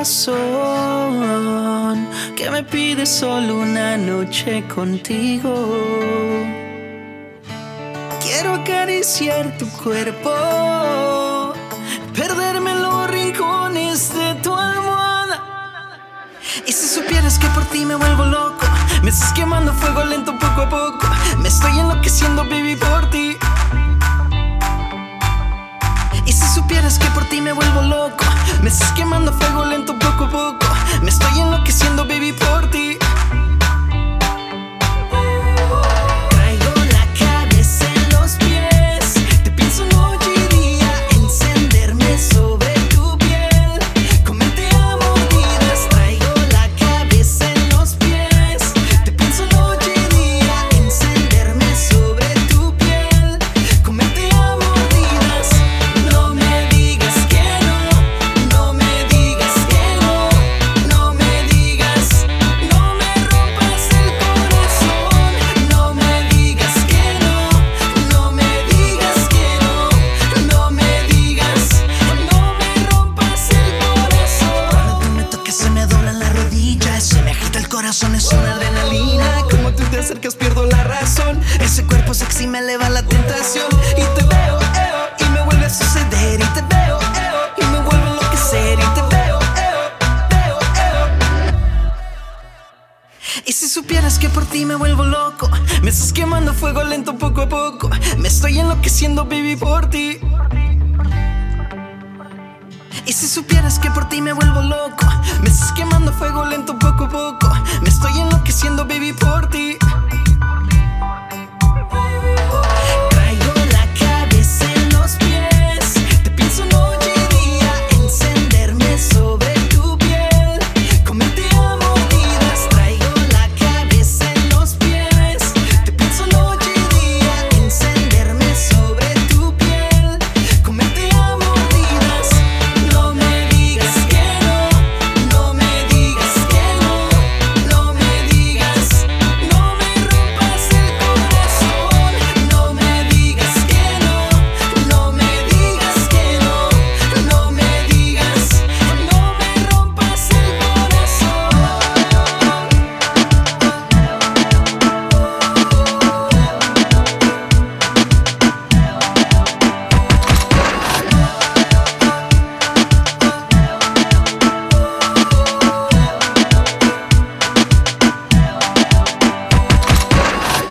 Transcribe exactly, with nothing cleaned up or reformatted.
corazón que me pide solo una noche contigo. Quiero acariciar tu cuerpo, perderme en los rincones de tu almohada. Y si supieras que por ti me vuelvo loco, me estás quemando fuego lento poco a poco, me estoy enloqueciendo, baby, por ti. Y si supieras que por ti me vuelvo loco, me estás quemando fuego lento poco a poco, me estoy enloqueciendo, baby, por ti. Traigo la cabeza en los pies, te pienso noche y día, encenderme sobre tu piel, comerte a mordidas. Traigo la cabeza en los pies, te pienso noche y día, encenderme sobre tu piel, comerte a mordidas. No me digas que no, no me digas que no, no me digas, no me rompas el corazón. No me digas que no, no me digas que no, no me digas, no me rompas el corazón. Cuando tú me tocas se me doblan las rodillas, se me agita el corazón, es una adrenalina. Como tú te acercas pierdo la razón, ese cuerpo sexy me eleva la tentación. Y te veo, eo, y me vuelve a suceder. Y te veo, eo, y me vuelve a enloquecer. Y te veo, eo, veo, eo. Y si supieras que por ti me vuelvo loco, me estás quemando fuego lento poco a poco, me estoy enloqueciendo, baby, por ti. Y si supieras que por ti me vuelvo loco, me estás quemando fuego lento poco a poco, me estoy enloqueciendo, baby, por ti.